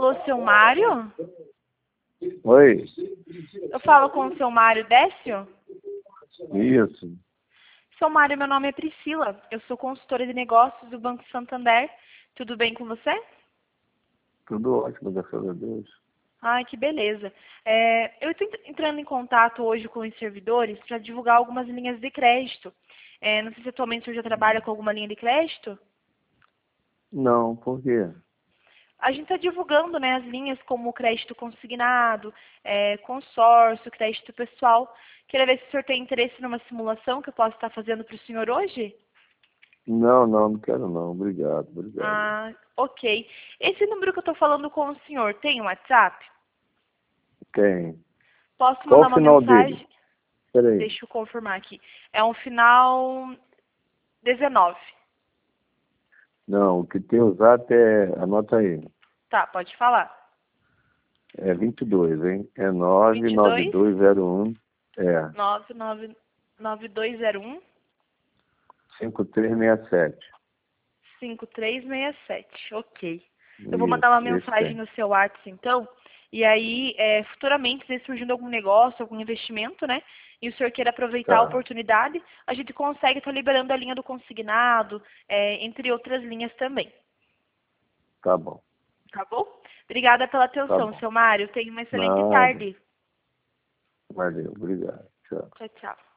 Alô, seu Mário? Oi, Eu falo com o seu Mário Décio? isso, Seu Mário, meu nome é Priscila. Eu sou consultora de negócios do Banco Santander. Tudo bem com você? tudo ótimo, graças a Deus. Ai, que beleza. Eu estou entrando em contato hoje com os servidores para divulgar algumas linhas de crédito. Não sei se atualmente o senhor já trabalha com alguma linha de crédito. Não, por quê? A gente está divulgando, né, as linhas como crédito consignado, consórcio, crédito pessoal. Queria ver se o senhor tem interesse numa simulação que eu posso estar fazendo para o senhor hoje? Não quero não, obrigado. Ah, ok. Esse número que eu estou falando com o senhor tem um WhatsApp? Tem. Posso Qual mandar o uma final dele? mensagem? Peraí. Deixa eu confirmar aqui. É um final 19. Não, o que tem o zap anota aí, Tá, pode falar. é 22, hein? É 22 99201, 99201 5367. 5367. Ok. Eu vou mandar Isso, uma esse mensagem tem. no seu WhatsApp, então. E aí, futuramente, se surgindo algum negócio, algum investimento, né? E o senhor queira aproveitar a Tá, oportunidade, a gente consegue estar liberando a linha do consignado, entre outras linhas também. tá bom, Tá bom? Obrigada pela tá atenção, bom. seu Mário. Tenha uma excelente Nada, tarde. valeu, obrigado, tchau. Tchau, tchau.